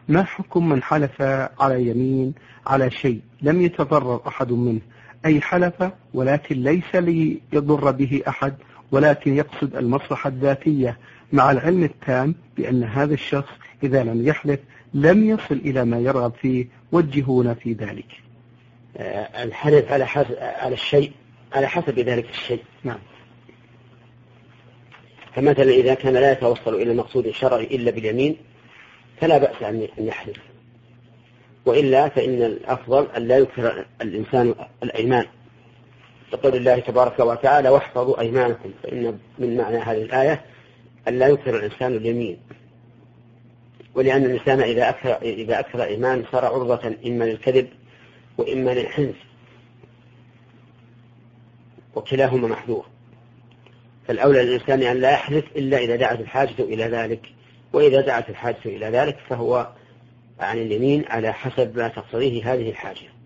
ما حكم من حلف على يمين على شيء لم يتضرر أحد منه، أي حلف ولكن ليس ليضر به أحد ولكن يقصد المصلحة الذاتية، مع العلم التام بأن هذا الشخص إذا لم يحلف لم يصل إلى ما يرغب فيه، وجهونا في ذلك. الحلف على الشيء على حسب ذلك الشيء. نعم. فمثلا إذا كان لا يتوصل إلى مقصود شرعي إلا باليمين فلا بأس أن يحلف، وإلا فإن الأفضل أن لا يكثر الإنسان الأيمان، لقول الله تبارك وتعالى واحفظوا أيمانكم، فإن من معنى هذه الآية أن لا يكثر الإنسان اليمين، ولأن الإنسان إذا أكثر أيمان صار عرضة إما للكذب وإما للحنث، وكلاهما محذور. فالأولى للإنسان أن لا يحلف إلا إذا دعت الحاجة إلى ذلك، وإذا دعت الحاجة إلى ذلك فهو عن اليمين على حسب ما تقتضيه هذه الحاجة.